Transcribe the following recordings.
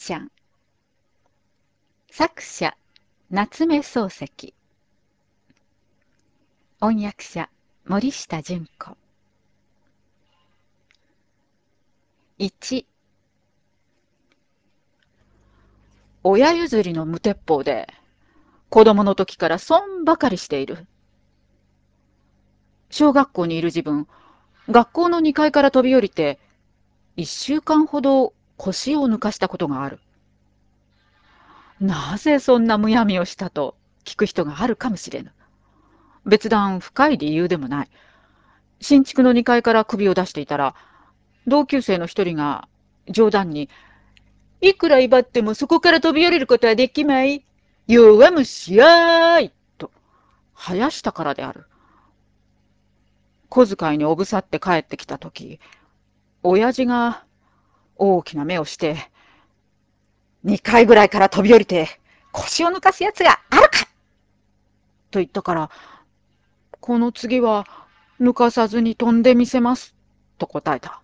ちゃん。作者、夏目漱石。音訳者、森下純子。1、親譲りの無鉄砲で、子供の時から損ばかりしている。小学校にいる自分、学校の2階から飛び降りて、1週間ほど腰を抜かしたことがある。なぜそんなむやみをしたと聞く人があるかもしれぬ。別段深い理由でもない。新築の2階から首を出していたら、同級生の一人が冗談に、いくら威張ってもそこから飛び降りることはできまい。弱虫やーいと、生やしたからである。小遣いにおぶさって帰ってきたとき、親父が大きな目をして、2階ぐらいから飛び降りて腰を抜かすやつがあるかと言ったから、この次は抜かさずに飛んでみせますと答えた。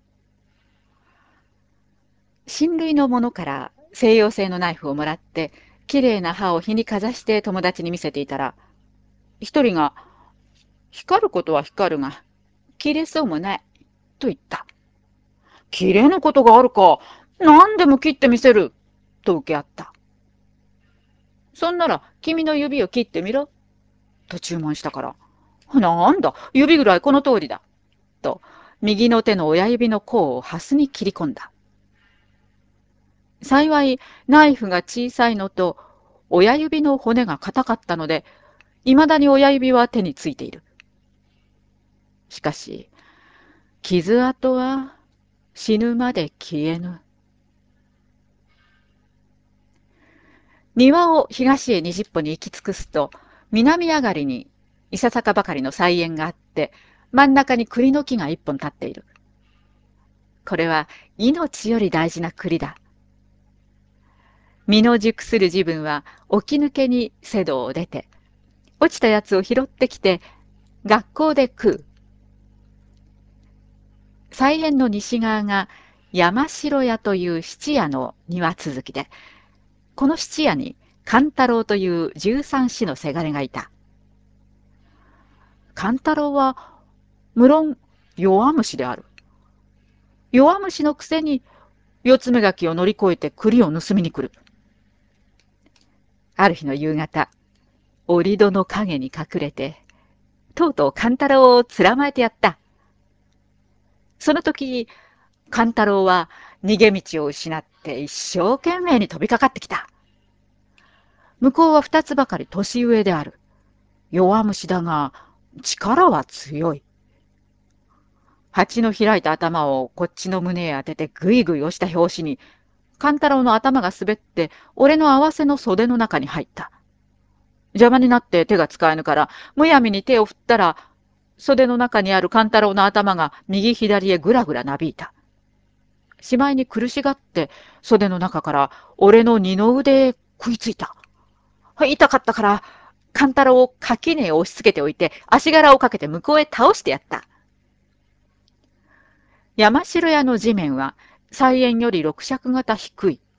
親類の者から西洋製のナイフをもらって、きれいな刃を火にかざして友達に見せていたら、一人が、光ることは光るが、切れそうもない、と言った。切れぬことがあるか、何でも切ってみせる、と受け合った。そんなら、君の指を切ってみろ、と注文したから、なんだ、指ぐらいこの通りだ、と、右の手の親指の甲をハスに切り込んだ。幸い、ナイフが小さいのと、親指の骨が硬かったので、いまだに親指は手についている。しかし、傷跡は死ぬまで消えぬ。庭を東へ20歩に行き尽くすと、南上がりにいささかばかりの菜園があって、真ん中に栗の木が一本立っている。これは命より大事な栗だ。身の熟する自分は起き抜けに瀬戸を出て、落ちたやつを拾ってきて、学校で食う。菜園の西側が山城屋という質屋の庭続きで、この質屋に勘太郎という13子のせがれがいた。勘太郎は無論弱虫である。弱虫のくせに四つ目垣を乗り越えて栗を盗みに来る。ある日の夕方、折戸の陰に隠れて、とうとう勘太郎をつらまえてやった。その時、勘太郎は逃げ道を失って一生懸命に飛びかかってきた。向こうは二つばかり年上である。弱虫だが、力は強い。蜂の開いた頭をこっちの胸へ当ててぐいぐい押した拍子に、勘太郎の頭が滑って、俺の合わせの袖の中に入った。邪魔になって手が使えぬから、むやみに手を振ったら、袖の中にある勘太郎の頭が右左へぐらぐらなびいた。しまいに苦しがって、袖の中から俺の二の腕へ食いついた。痛かったから、勘太郎を垣根へ押し付けておいて、足柄をかけて向こうへ倒してやった。山城屋の地面は、菜園より六尺型低い。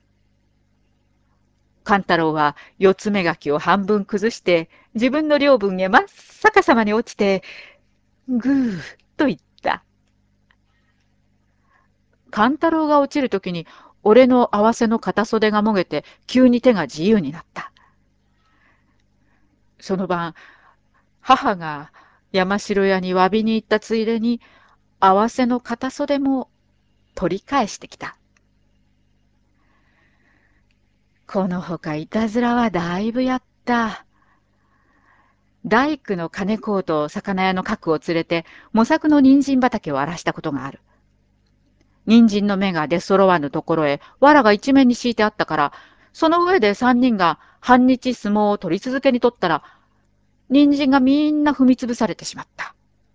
勘太郎は四つ目垣を半分崩して、自分の領分へ真っ逆さまに落ちて、ぐーっと言った。勘太郎が落ちるときに、俺の合わせの片袖がもげて、急に手が自由になった。その晩、母が山城屋に詫びに行ったついでに、合わせの片袖も取り返してきた。このほかいたずらはだいぶやった。大工の金子と魚屋の角を連れて、模索の人参畑を荒らしたことがある。人参の芽が出揃わぬところへ、藁が一面に敷いてあったから、その上で三人が半日相撲を取り続けに取ったら、人参がみんな踏みつぶされてしまった。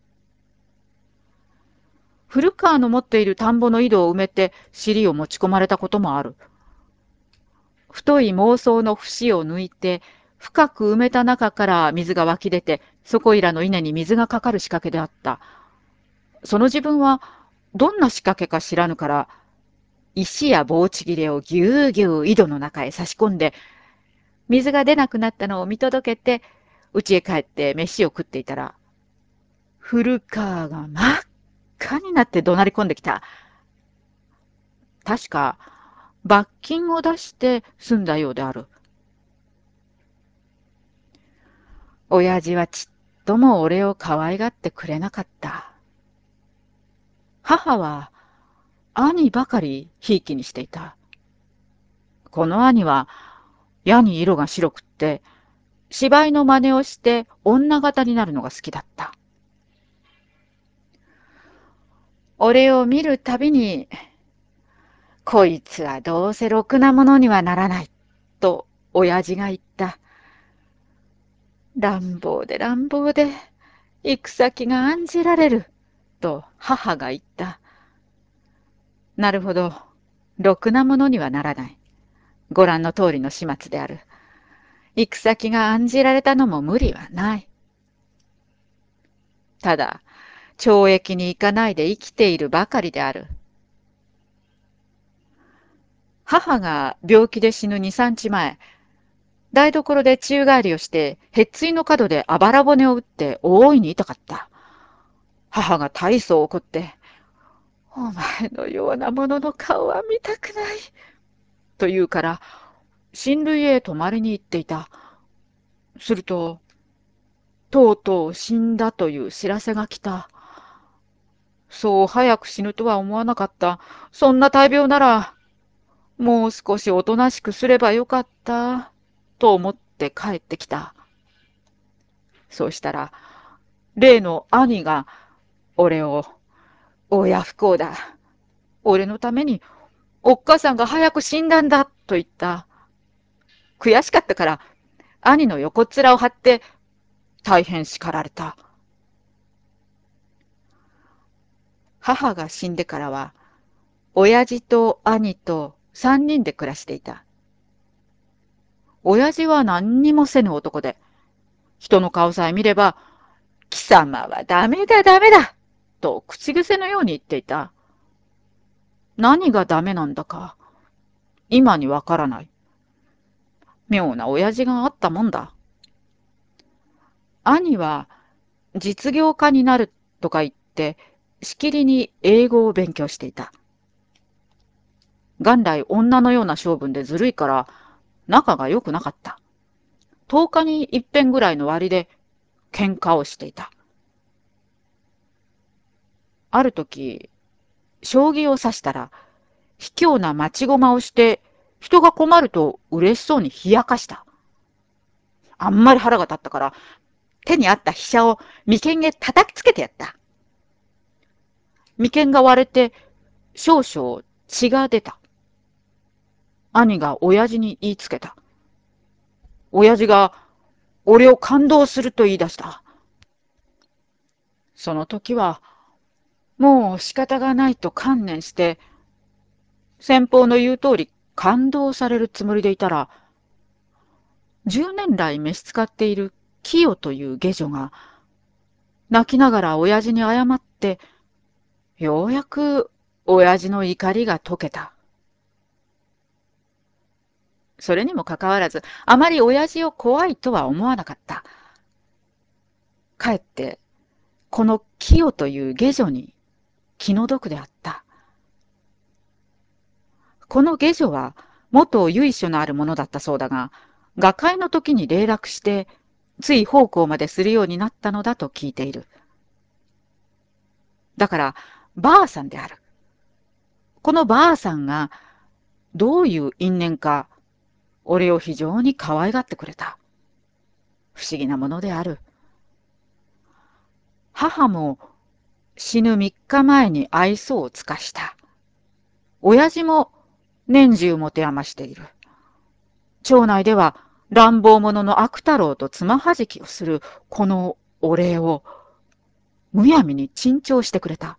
古川の持っている田んぼの井戸を埋めて尻を持ち込まれたこともある。太い妄想の節を抜いて、深く埋めた中から水が湧き出て、そこいらの稲に水がかかる仕掛けであった。その自分は、どんな仕掛けか知らぬから、 石や棒ちぎれをぎゅうぎゅう井戸の中へ差し込んで、水が出なくなったのを見届けて、家へ帰って飯を食っていたら、古川が真っ赤になって怒鳴り込んできた。確か、罰金を出して済んだようである。親父はちっとも俺を可愛がってくれなかった。母は兄ばかりひいきにしていた。この兄は矢に色が白くって、芝居の真似をして女形になるのが好きだった。俺を見るたびに、こいつはどうせろくなものにはならない、と親父が言った。乱暴で乱暴で、行く先が案じられる、と母が言った。なるほど、ろくなものにはならない。ご覧の通りの始末である。行く先が案じられたのも無理はない。ただ、懲役に行かないで生きているばかりである。母が病気で死ぬ2、3日前、台所で宙返りをして、へっついの角であばら骨を打って大いに痛かった。母が大層怒って、お前のようなものの顔は見たくない。と言うから、親類へ泊まりに行っていた。すると、とうとう死んだという知らせが来た。そう早く死ぬとは思わなかった。そんな大病なら、もう少しおとなしくすればよかった、と思って帰ってきた。そうしたら、例の兄が俺を、親不孝だ。俺のためにおっかさんが早く死んだんだ、と言った。悔しかったから、兄の横っ面を張って大変叱られた。母が死んでからは、親父と兄と三人で暮らしていた。親父は何にもせぬ男で、人の顔さえ見れば、貴様はダメだダメだと口癖のように言っていた。何がダメなんだか、今にわからない。妙な親父があったもんだ。兄は実業家になるとか言って、しきりに英語を勉強していた。元来女のような性分でずるいから、仲が良くなかった。10日に一遍ぐらいの割で喧嘩をしていた。ある時、将棋を指したら、卑怯な待ち駒をして、人が困ると嬉しそうに冷やかした。あんまり腹が立ったから、手にあった飛車を眉間へ叩きつけてやった。眉間が割れて、少々血が出た。兄が親父に言いつけた。親父が俺を感動すると言い出した。その時は、もう仕方がないと観念して、先方の言う通り感動されるつもりでいたら、10年来召し使っているキヨという下女が、泣きながら親父に謝って、ようやく親父の怒りが解けた。それにもかかわらず、あまり親父を怖いとは思わなかった。かえって、このキヨという下女に気の毒であった。この下女は、元由緒のあるものだったそうだが、画会の時に霊落して、つい奉公までするようになったのだと聞いている。だから、ばあさんである。このばあさんが、どういう因縁か、俺を非常に可愛がってくれた。不思議なものである。母も死ぬ3日前に愛想を尽かした。親父も年中持て余している。町内では乱暴者の悪太郎とつまはじきをするこのお礼をむやみに珍重してくれた。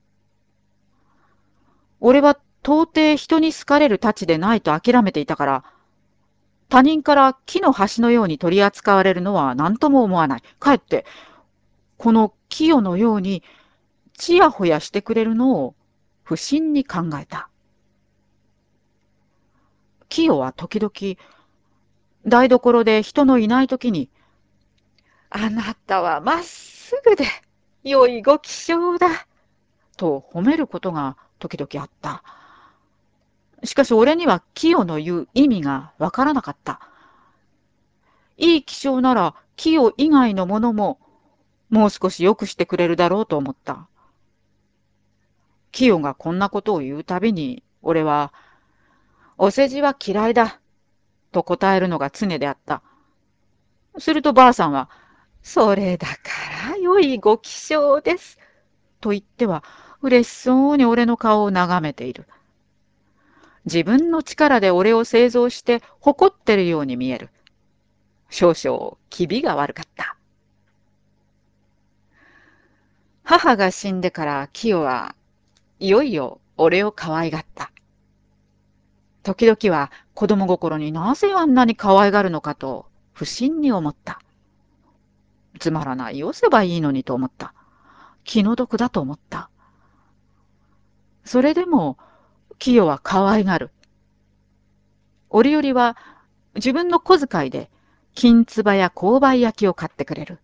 俺は到底人に好かれるたちでないと諦めていたから、他人から木の端のように取り扱われるのは何とも思わない。かえって、この清のようにちやほやしてくれるのを不審に考えた。 キヨは時々、台所で人のいないときに、あなたはまっすぐで、良いご気性だ、と褒めることが時々あった。しかし俺にはキヨの言う意味がわからなかった。いい気性ならキヨ以外のものももう少し良くしてくれるだろうと思った。キヨがこんなことを言うたびに、俺は、お世辞は嫌いだ、と答えるのが常であった。するとばあさんは、それだから良いご気性です、と言っては、嬉しそうに俺の顔を眺めている。自分の力で俺を製造して誇ってるように見える。少々気味が悪かった。母が死んでからキヨはいよいよ俺を可愛がった。時々は子供心になぜあんなに可愛がるのかと不審に思った。つまらないよせばいいのにと思った。気の毒だと思った。それでもキヨは可愛がる。折々は自分の小遣いで金唾や勾配焼きを買ってくれる。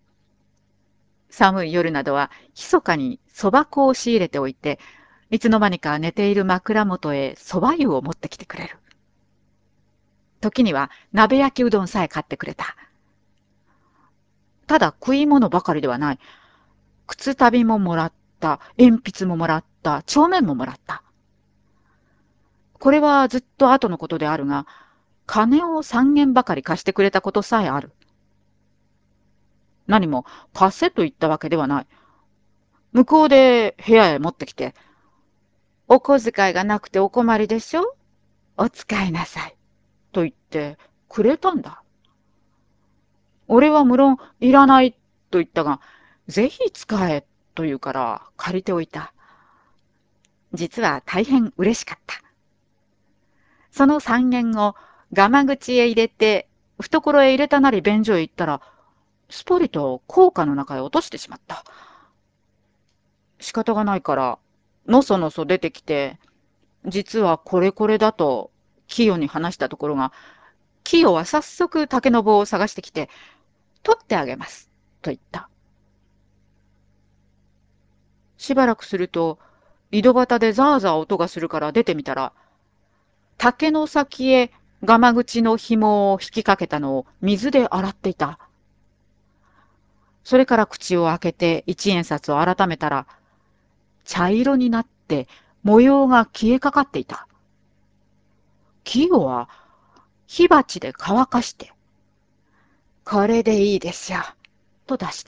寒い夜などは密かにそば粉を仕入れておいて、いつの間にか寝ている枕元へそば湯を持ってきてくれる。時には鍋焼きうどんさえ買ってくれた。ただ食い物ばかりではない。靴旅ももらった、鉛筆ももらった、帳面ももらった。これはずっと後のことであるが、金を3円ばかり貸してくれたことさえある。何も貸せと言ったわけではない。向こうで部屋へ持ってきて、お小遣いがなくてお困りでしょ、お使いなさい、と言ってくれたんだ。俺は無論いらないと言ったが、ぜひ使えと言うから借りておいた。実は大変嬉しかった。その3円をガマ口へ入れて、懐へ入れたなり便所へ行ったら、すぽりと硬貨の中へ落としてしまった。仕方がないから、のそのそ出てきて、実はこれこれだと、キヨに話したところが、キヨは早速竹の棒を探してきて、取ってあげます、と言った。しばらくすると、井戸端でザーザー音がするから出てみたら、竹の先へガマ口の紐を引きかけたのを水で洗っていた。それから口を開けて一円札を改めたら、茶色になって模様が消えかかっていた。キヨは火鉢で乾かして、これでいいでしょう、と出した。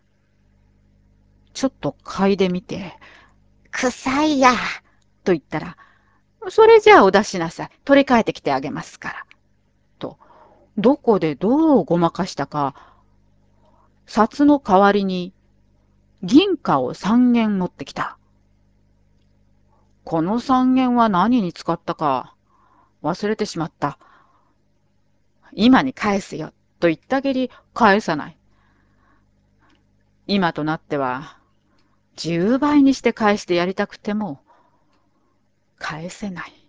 ちょっと嗅いでみて、臭いや、と言ったら、それじゃあお出しなさい。取り替えてきてあげますから。と、どこでどうごまかしたか、札の代わりに銀貨を3円持ってきた。この3円は何に使ったか忘れてしまった。今に返すよ、と言ったきり返さない。今となっては、10倍にして返してやりたくても、返せない。